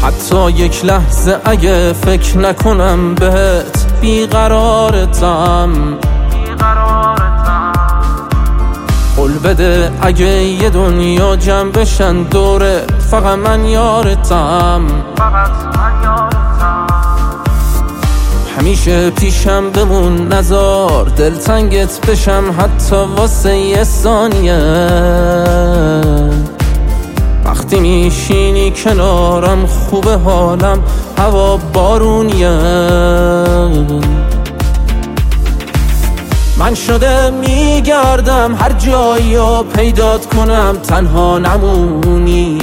حتی یک لحظه اگه فکر نکنم بهت بیقرارتم. قول بده اگه یه دنیا جمع بشن دورت فقط من یارتم. همیشه پیشم بمون نزار دلتنگت بشم حتی واسه یه ثانیه. وقتی میشینی کنارم خوبه حالم هوا بارونیه. من شده میگردم هر جایی رو پیدات کنم تنها نمونی.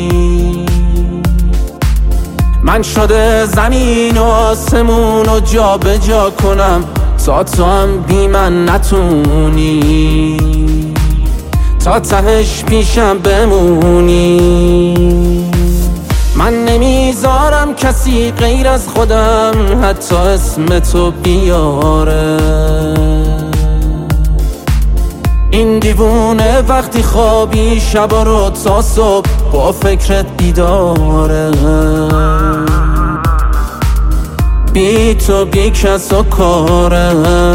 من شده زمین و آسمون رو جا به جا کنم تا تو هم بی من نتونی. تا تهش پیشم بمونی. من نمیذارم کسی غیر از خودم حتی اسم تو بیاره. این دیوونه وقتی خوابی شبا رو تا صبح با فکرت بیداره. بی تو بی کس و کاره.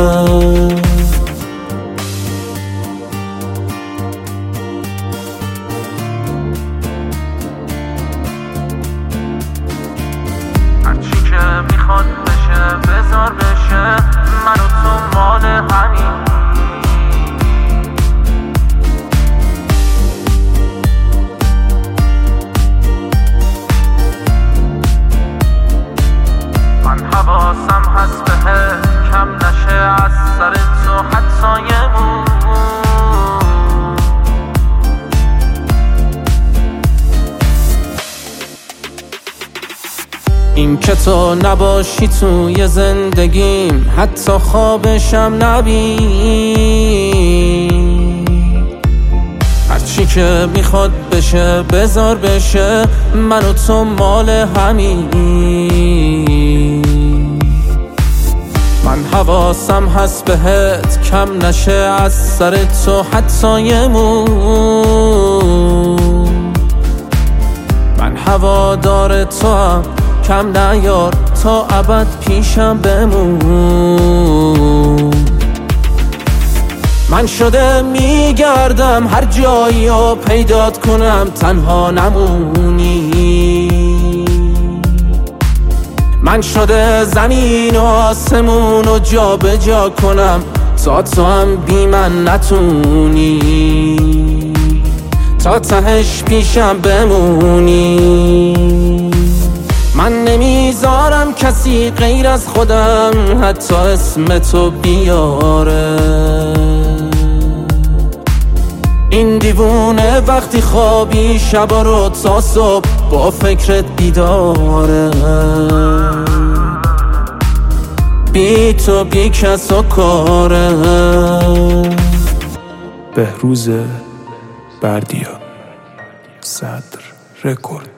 هرچی که میخواد بشه بذار بشه من و تو مال همین. من حواسم هست بهت کم نشه از سر تو حتی یه مون. این که تو نباشی توی زندگیم حتی خوابشم نبین. هرچی که میخواد بشه بذار بشه من و تو مال همین. من حواسم هست بهت کم نشه از سر تو حتی یه مون. من هوادار تو هم کم نیار تا ابد پیشم بمون. من شده میگردم هر جایی رو پیدات کنم تنها نمونی. من شده زمین و آسمون رو جا به جا کنم تا تو هم بی من نتونی. تا تهش پیشم بمونی. من نمیذارم کسی غیر از خودم حتی اسم تو بیاره. این دیوونه وقتی خوابی شبا رو تا صبح با فکرت بیداره. بی تو بی کس و کاره. بهروز بردیا، صدر رکورد.